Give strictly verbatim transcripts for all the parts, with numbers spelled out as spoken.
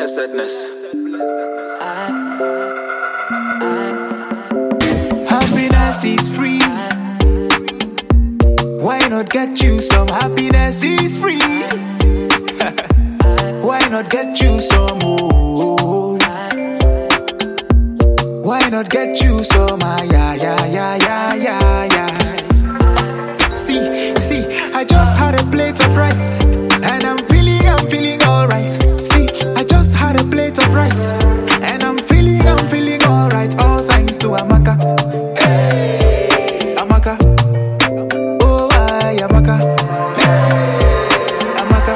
Blessedness. Happiness is free. Why not get you some? Happiness is free. Why not get you some? Oh, why not get you some? Ah, yeah, yeah, yeah, yeah, yeah, yeah. See, see, I just had a plate of rice, and I'm feeling, I'm feeling alright. See, I just had a plate of rice, and I'm feeling, I'm feeling alright. All thanks to Amaka. Hey, Amaka. Oh, I Amaka. Hey, Amaka.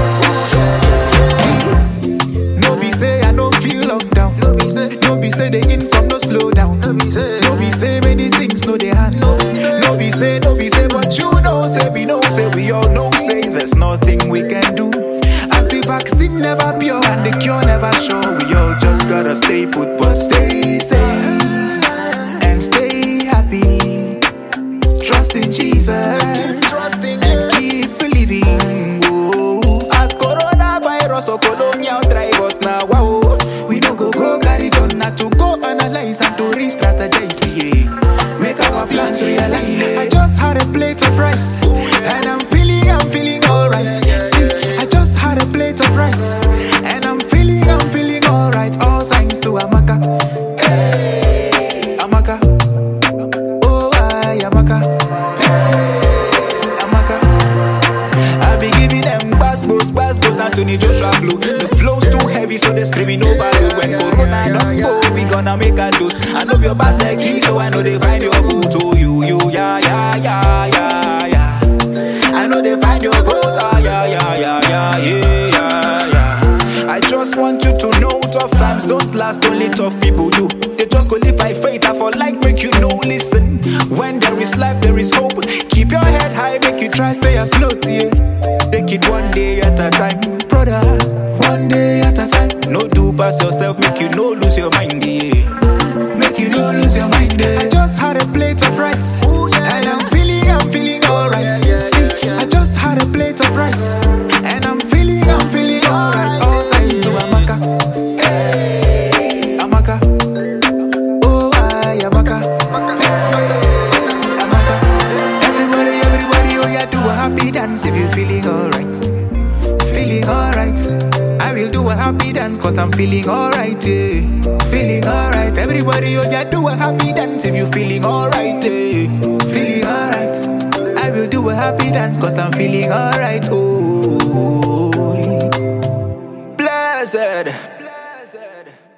See, no be say I no feel lockdown. No be say, no be say the income no slow down. No be say, no be say many things no they hand. No be say, no be say, no be say, but you know say we know say we all know say there's nothing we can do. As the vaccine never pure and the cure never sure, we all just gotta stay put but stay safe and stay happy. Trust in Jesus, keep trusting and keep believing. Oh, as coronavirus or colonial drive us now, wow, we don't go go carry on not to go analyze and to re-strategize. Yeah, make our plans realize. I just had a plate of rice, and I'm feeling, I'm feeling alright. See, I just had a plate of rice, and I'm feeling, I'm feeling alright. All thanks to Amaka. Hey, Amaka. Oh, I Amaka. Hey, Amaka. I be giving them bass, boss, bass, boss, Anthony Joshua flow. The flow's too heavy, so they screaming over you. When Corona don't go, we gonna make a dose. I know your bass like key, so I know they find your vote. Oh, you, you, yeah, yeah, yeah, yeah, yeah. I know they find your vote. Ah, yeah, yeah, yeah, yeah, yeah, yeah, yeah. I just want you to know tough times don't last, only tough people do. They just go live by faith, I for like make you know, listen. When there is life, there is hope. Keep your head high, make you try stay afloat, yeah. Take it one day at a time, brother. One day at a time. No do pass yourself, make you no lose your mind, yeah. Make you no lose your mind, yeah. I just had a plate of rice, ooh, yeah, and I'm feeling, I'm feeling alright. Yeah, yeah, See, yeah, yeah. I just had a plate of rice, and I'm feeling, I'm feeling alright. All thanks to Amaka. Hey, Amaka. Oh, I Amaka. Hey, Amaka. Everybody, everybody, oh yeah, do a happy dance if you're feeling alright. Feeling alright. I will do a happy dance cause I'm feeling alright, yeah. Feeling alright. Everybody, oh yeah, do a happy dance if you're feeling alright, yeah. Feeling alright. I will do a happy dance cause I'm feeling alright, oh. Blessed. Blessed.